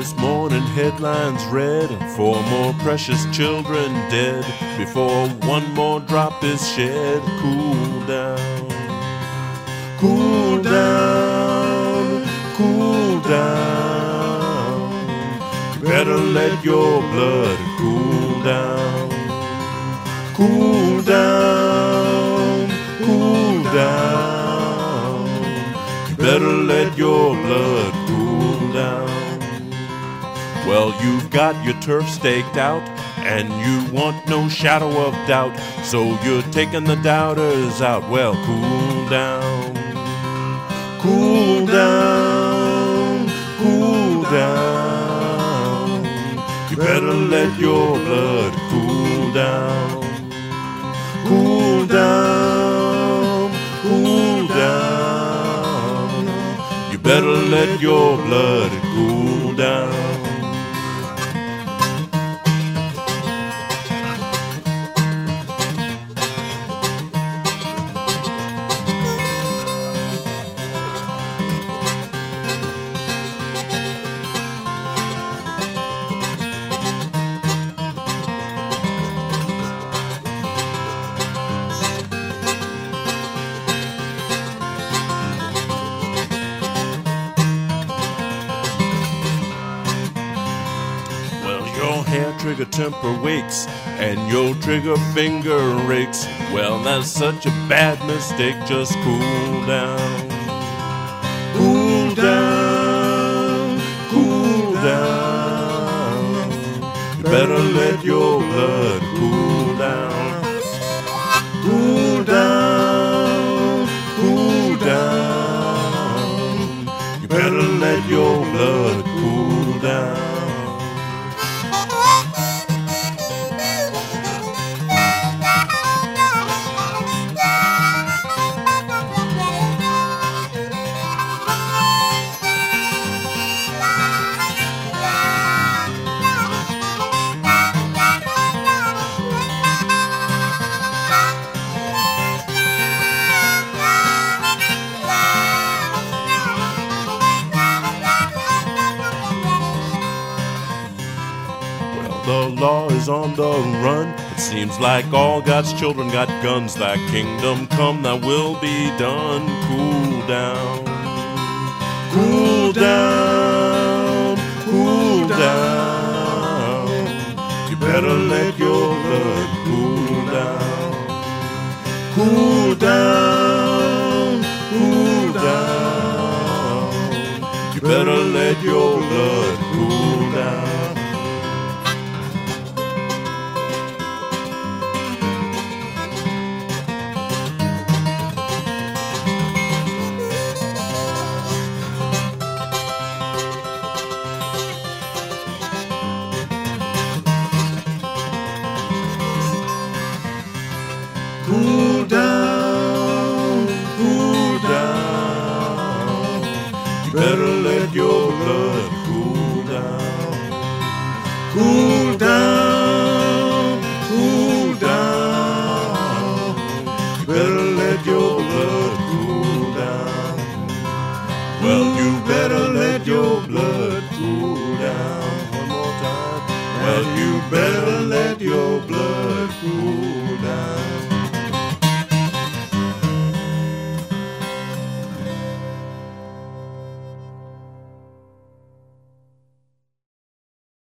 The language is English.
This morning headlines read, 4 more precious children dead before one more drop is shed. Cool down, cool down, cool down. You better let your blood cool down, cool down, cool down. You better let your blood cool down. Well, you've got your turf staked out, and you want no shadow of doubt, so you're taking the doubters out. Well, cool down, cool down, cool down. You better let your blood cool down, cool down, cool down. You better let your blood cool down. Your hair trigger temper wakes, and your trigger finger rakes. Well, that's such a bad mistake. Just cool down, cool down, cool down. You better let your blood cool down, cool down, cool down. You better let your blood cool down. The law is on the run. It seems like all God's children got guns. Thy kingdom come, thy will be done. Cool down, cool down, cool down. You better let your blood cool down, cool down, cool down. You better let your blood cool down. Cool down, cool down. You better let your blood cool down, cool down.